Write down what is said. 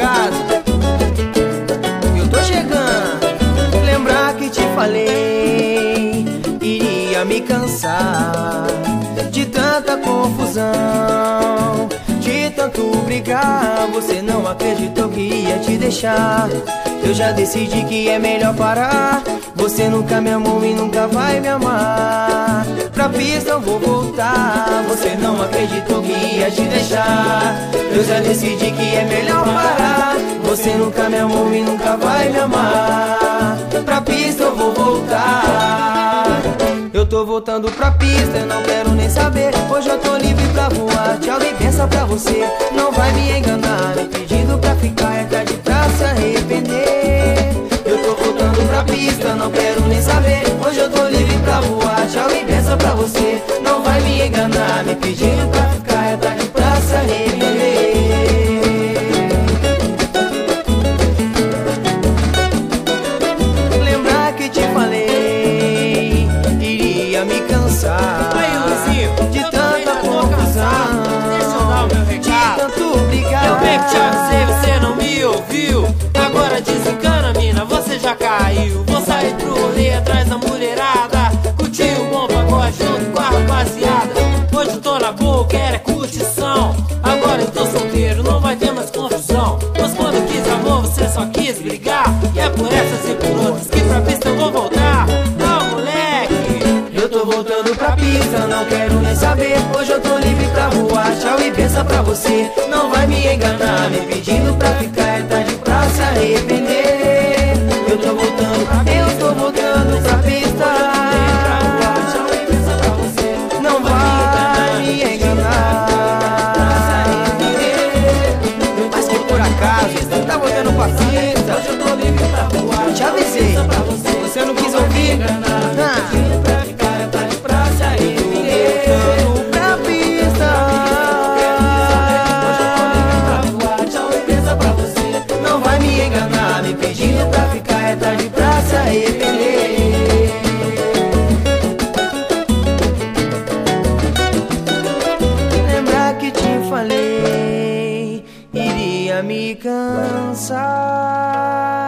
casa, eu tô chegando. Lembrar que te falei, iria me cansar de tanta confusão, de tanto brigar. Você não acreditou que ia te deixar. Eu já decidi que é melhor parar. Você nunca me amou e nunca vai me amar. Pra pista eu vou voltar. Você não acreditou que ia te deixar. Eu já decidi que é melhor parar. Você nunca me amou e nunca vai me amar. Pra pista eu vou voltar. Eu tô voltando pra pista, eu não quero nem saber. Hoje eu tô livre pra voar. Tchau e benção pra você. Não vai me enganar, me pedindo pra ficar é tarde pra se arrepender. Eu tô voltando pra pista, não quero nem saber. Hoje eu tô livre pra voar. Tchau e benção pra você. Não vai me enganar, me pedindo pra ficar é tarde pra se arrepender. Lembrar que te falei, iria me cansar. Aí, Luizinho, de tanta confusão, deixa eu dar o meu recado. de tanto brigar. Eu bem que te avisei, você não me ouviu. Agora desencana, mina, você já caiu. Vou sair pro rolê atrás da mulherada, curtir um bom pagode junto com a rapaziada. Hoje eu tô na boa, quero é curtição. Agora eu tô solteiro, não vai ter mais confusão. Mas quando eu quis amor, você só quis brigar. E é por essas e por outras que pra pista eu vou voltar. Ah, moleque, eu tô voltando pra pista, não quero nem saber. Hoje eu tô livre pra voar. Tchau e benção pra você. Não vai me enganar, me pedindo pra ficar é tarde pra se arrepender. Eu tô voltando pra pista. Tchau e benção pra você. Não vai me enganar. Mas que por acaso você tá voltando pra pista. Hoje eu tô livre pra voar. Eu te avisei, você não quis ouvir. Me pedindo pra ficar é tarde pra se arrepender. Lembrar que te falei, iria me cansar.